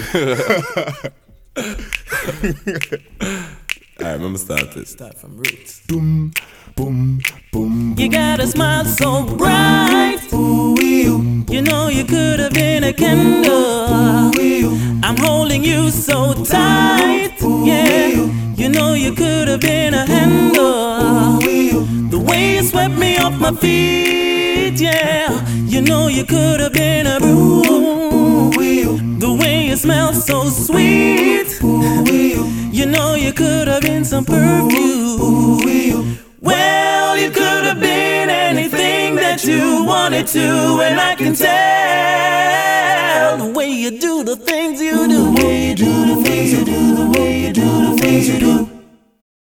Alright, I'ma start this. Start from roots. Boom, boom, boom. You got a smile so bright. You know you could have been a candle. I'm holding you so tight. Yeah, you know you could have been a handle. The way you swept me off my feet. Yeah, you know you could have been a broom. The way you smell so sweet. You know you could have been some perfume. Well, you could have been anything that you wanted to, and I can tell the way you do the things you do. The way you do the things you do, the way you do the things you do.